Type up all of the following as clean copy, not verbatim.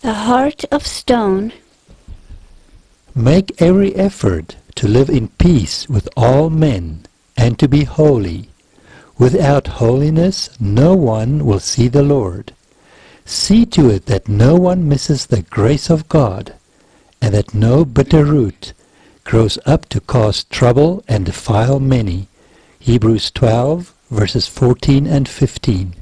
The heart of stone. Make every effort to live in peace with all men and to be holy. Without holiness, no one will see the Lord. See to it that no one misses the grace of God, and that no bitter root grows up to cause trouble and defile many. Hebrews 12, verses 14 and 15.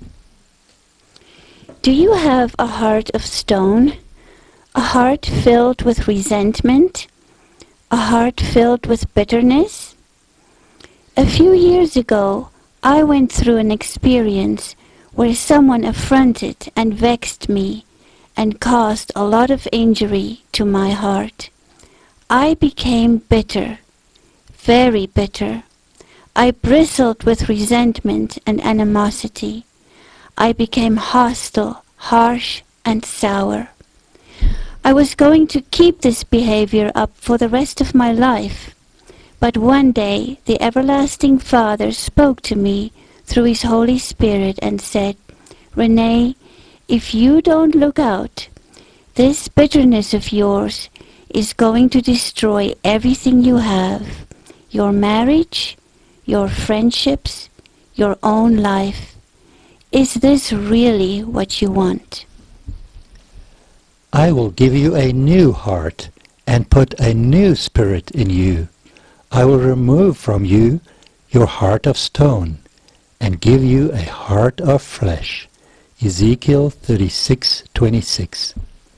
Do you have a heart of stone? A heart filled with resentment? A heart filled with bitterness? A few years ago, I went through an experience where someone affronted and vexed me and caused a lot of injury to my heart. I became bitter, very bitter. I bristled with resentment and animosity. I became hostile, harsh, and sour. I was going to keep this behavior up for the rest of my life. But one day the everlasting Father spoke to me through His Holy Spirit and said, "Renee, if you don't look out, this bitterness of yours is going to destroy everything you have, your marriage, your friendships, your own life. Is this really what you want?" I will give you a new heart and put a new spirit in you. I will remove from you your heart of stone and give you a heart of flesh. Ezekiel 36:26.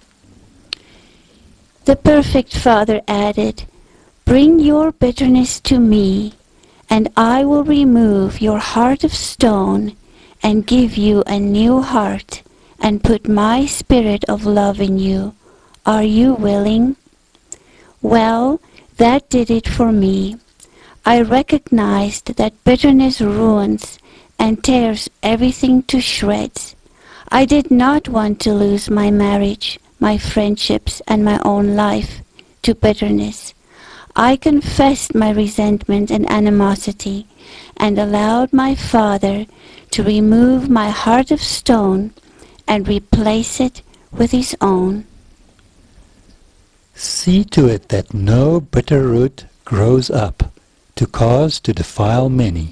The perfect Father added, "Bring your bitterness to me, and I will remove your heart of stone and give you a new heart and put my spirit of love in you. Are you willing?" Well, that did it for me. I recognized that bitterness ruins and tears everything to shreds. I did not want to lose my marriage, my friendships, and my own life to bitterness. I confessed my resentment and animosity and allowed my Father to remove my heart of stone and replace it with His own. See to it that no bitter root grows up to cause to defile many.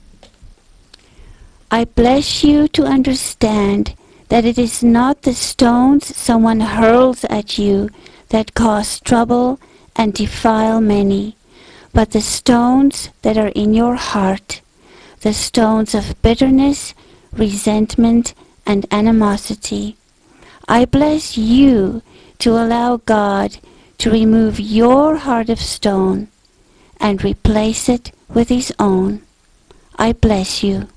I bless you to understand that it is not the stones someone hurls at you that cause trouble and defile many, but the stones that are in your heart, the stones of bitterness, resentment, and animosity. I bless you to allow God to remove your heart of stone and replace it with His own. I bless you.